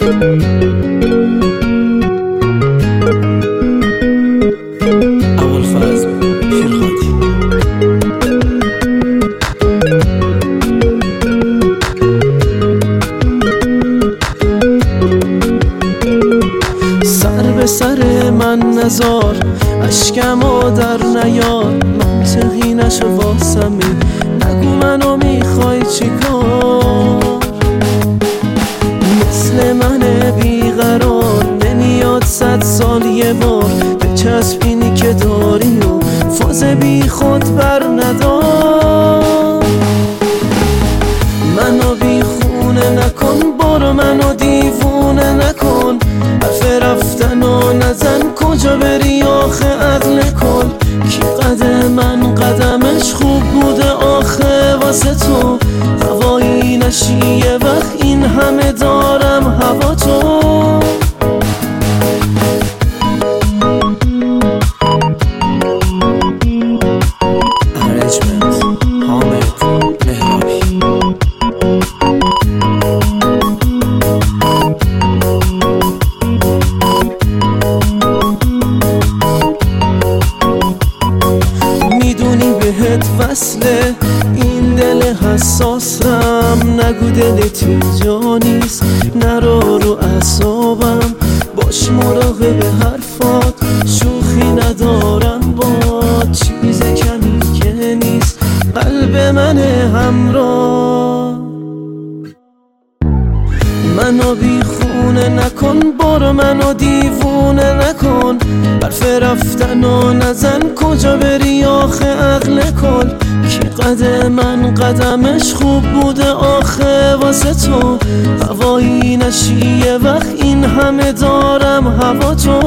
سر به سر من نزار، اشکمو در نیار، منطقی نشو واسمی، نگو منو میخوای چیکار. مثل من بیقرار نمیاد 100 سال یه بار، بچسب اینی که داری و فاز بی خود بر ندار. منو بی خونه نکن، برو منو دیوونه نکن، حرف رفتن و نزن، کجا بری آخه عقل کن. کی قدم من قدمش خوب بوده آخه واسه تو، هوایی نشی یه وقت این همه دارم هوا تو. وصله این دل حساسم، نگو دلت اینجا نیست، نرو رو اعصابم، باش مراقب حرفات، شوخی ندارم با چیز کمی که نیست، قلب من همراه. منو بی خونه نکن، برو منو دیوونه نکن، حرف رفتن و نزن، کجا بری آخه عقل کن. کی قدم من قدمش خوب بوده آخه واسه تو، هوایی نشی یه وقت این همه دارم هوا تو.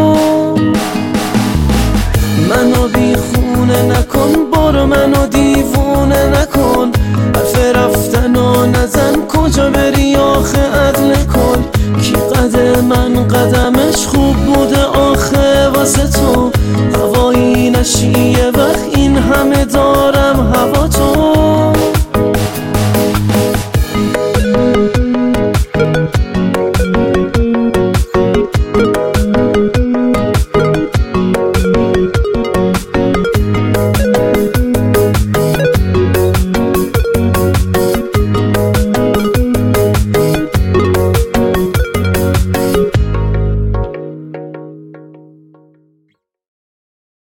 منو بی خونه نکن، برو منو دیوونه نکن، حرف رفتن و نزن، کجا بری آخه عقل کن. کی قدم من قدمش خوب بوده آخه واسه تو، هوایی نشی یه وقت این همه دارم هوا